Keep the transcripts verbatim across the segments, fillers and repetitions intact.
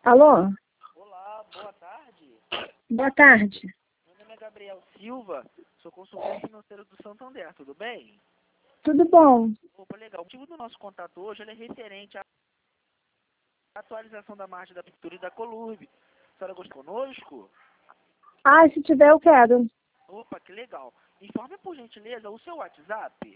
Alô? Olá, boa tarde. Boa tarde. Meu nome é Gabriel Silva, sou consultor financeiro do Santander, tudo bem? Tudo bom? Opa, legal. O motivo do nosso contato hoje ele é referente à atualização da margem da Pictura e da Colurb. A senhora gostou conosco? Ah, se tiver eu quero. Opa, que legal. Informe, por gentileza, o seu WhatsApp.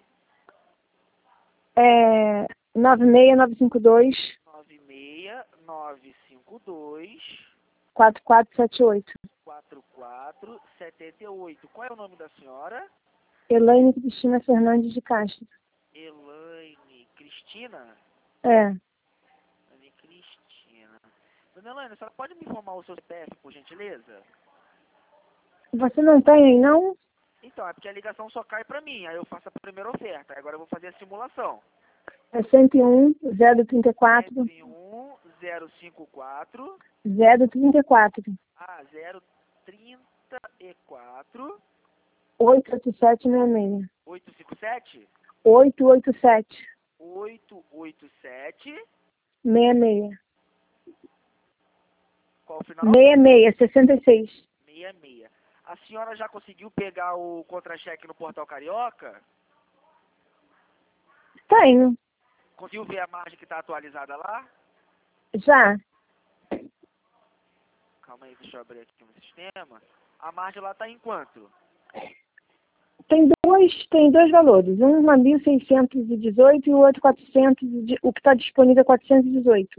É nove seis nove cinco dois, nove seis nove cinco dois, quatro quatro sete oito. quatro quatro sete oito. Qual é o nome da senhora? Elaine Cristina Fernandes de Castro. Elaine Cristina? É. Elaine Cristina. Dona Elaine, a senhora pode me informar o seu C P F, por gentileza? Você não tem aí, não? Então, é porque a ligação só cai pra mim, aí eu faço a primeira oferta. Agora eu vou fazer a simulação. É cento e um, zero trinta e quatro, cento e um, zero cinquenta e quatro, zero trinta e quatro, ah, zero trinta e quatro, oito oito sete seis seis. oito cinco sete, oito oito sete, oito oito sete, seis seis. qual o final? seis seis, sessenta e seis. sessenta e seis. A senhora já conseguiu pegar o contra-cheque no Portal Carioca? Tenho. Conseguiu ver a margem que está atualizada lá? Já. Calma aí, deixa eu abrir aqui no sistema. A margem lá está em quanto? Tem dois, tem dois valores. Um na mil seiscentos e dezoito e o outro quatrocentos. e- O que está disponível é quatrocentos e dezoito.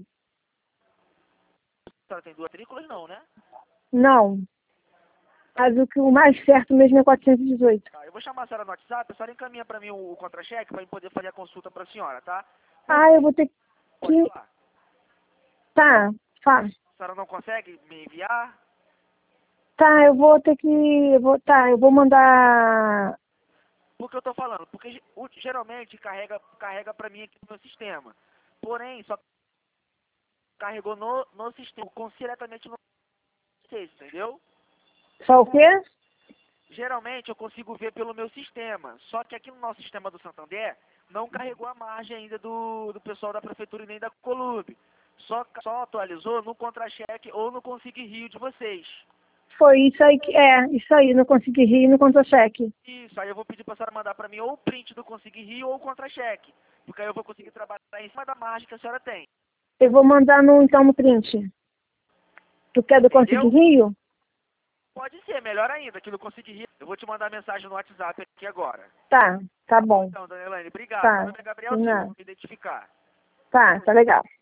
A senhora tem duas matrículas? Não, né? Não. Mas o, que, o mais certo mesmo é quatrocentos e dezoito. Tá, eu vou chamar a senhora no WhatsApp, a senhora encaminha para mim o, o contra-cheque para eu poder fazer a consulta para a senhora, tá? Ah, eu vou ter Pode que... falar. Tá, tá. A senhora não consegue me enviar? Tá, eu vou ter que... eu Vou, tá, eu vou mandar... Por que eu tô falando? Porque ge- o- geralmente carrega, carrega para mim aqui no meu sistema. Porém, só carregou no, no sistema, com diretamente no vocês, entendeu? Só o quê? Geralmente eu consigo ver pelo meu sistema, só que aqui no nosso sistema do Santander não carregou a margem ainda do, do pessoal da prefeitura e nem da Colurb. Só, só atualizou no contra-cheque ou no Consigne Rio de vocês. Foi isso aí que... É, isso aí. Não consegui rir no contra-cheque. Isso, aí eu vou pedir para a senhora mandar para mim ou o print do Consigne Rio ou o contra-cheque. Porque aí eu vou conseguir trabalhar em cima da margem que a senhora tem. Eu vou mandar no, então no print. Tu quer do Consigne Entendeu? Rio? Pode ser, melhor ainda, que no Consigne Rio. Eu vou te mandar mensagem no WhatsApp aqui agora. Tá, tá Tá bom bom. então, dona Elaine, obrigado. Meu Tá, nome é Gabriel de Silva, nada. vou me identificar. Tá, tá legal.